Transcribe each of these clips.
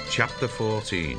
Chapter 14.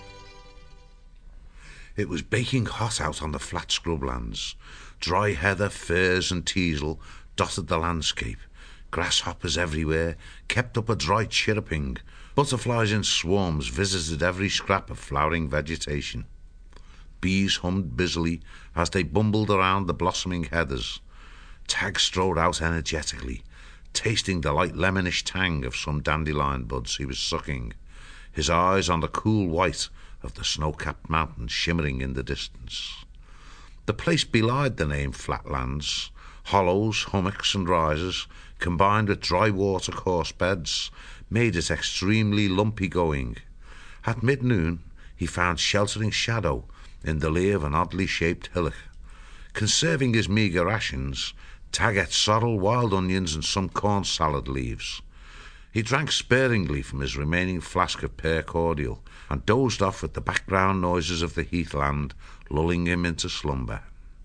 It was baking hot out on the flat scrublands. Dry heather, furze and teasel dotted the landscape. Grasshoppers everywhere kept up a dry chirruping. Butterflies in swarms visited every scrap of flowering vegetation. Bees hummed busily as they bumbled around the blossoming heathers. Tag strode out energetically, tasting the light lemonish tang of some dandelion buds he was sucking, his eyes on the cool white of the snow-capped mountains shimmering in the distance. The place belied the name Flatlands. Hollows, hummocks and rises, combined with dry water course beds, made it extremely lumpy going. At mid-noon he found sheltering shadow in the lee of an oddly shaped hillock. Conserving his meagre rations, Tag ate sorrel, wild onions and some corn salad leaves. He drank sparingly from his remaining flask of pear cordial and dozed off with the background noises of the heathland lulling him into slumber.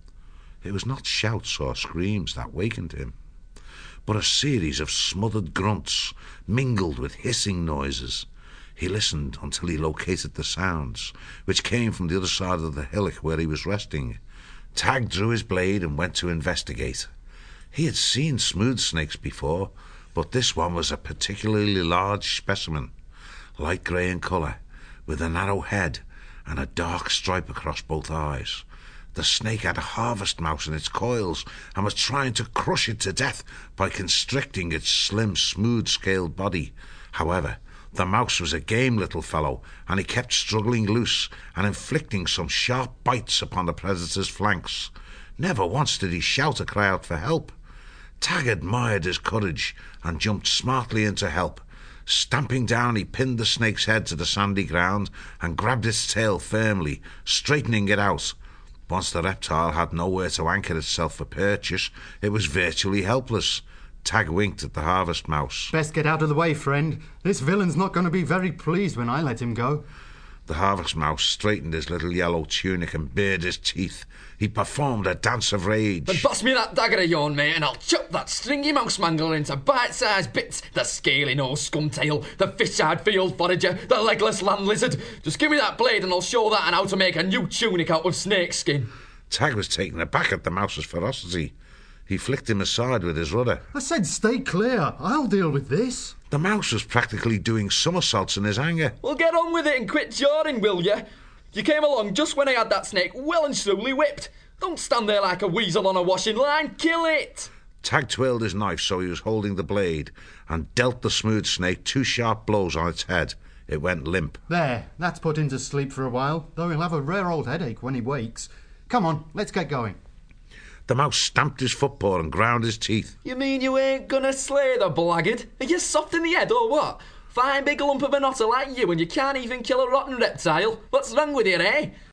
It was not shouts or screams that wakened him, but a series of smothered grunts mingled with hissing noises. He listened until he located the sounds, which came from the other side of the hillock where he was resting. Tag drew his blade and went to investigate. He had seen smooth snakes before, but this one was a particularly large specimen, light grey in colour, with a narrow head and a dark stripe across both eyes. The snake had a harvest mouse in its coils and was trying to crush it to death by constricting its slim, smooth-scaled body. However, the mouse was a game little fellow, and he kept struggling loose and inflicting some sharp bites upon the predator's flanks. Never once did he shout or cry out for help. Tag admired his courage and jumped smartly in to help. Stamping down, he pinned the snake's head to the sandy ground and grabbed its tail firmly, straightening it out. Once the reptile had nowhere to anchor itself for purchase, it was virtually helpless. Tag winked at the harvest mouse. Best get out of the way, friend. This villain's not going to be very pleased when I let him go. The harvest mouse straightened his little yellow tunic and bared his teeth. He performed a dance of rage. Then pass me that dagger of yourn, mate, and I'll chop that stringy mouse mangler into bite-sized bits. The scaly-nosed scumtail, the fish-eyed field forager, the legless land lizard. Just give me that blade and I'll show that and how to make a new tunic out of snake skin. Tag was taken aback at the mouse's ferocity. He flicked him aside with his rudder. I said stay clear. I'll deal with this. The mouse was practically doing somersaults in his anger. Well, get on with it and quit jawing, will you? You came along just when I had that snake well and truly whipped. Don't stand there like a weasel on a washing line. Kill it! Tag twirled his knife so he was holding the blade and dealt the smooth snake 2 sharp blows on its head. It went limp. There, that's put him to sleep for a while, though he'll have a rare old headache when he wakes. Come on, let's get going. The mouse stamped his footpaw and ground his teeth. You mean you ain't gonna slay the blackguard? Are you soft in the head or what? Fine big lump of an otter like you and you can't even kill a rotten reptile? What's wrong with you, eh?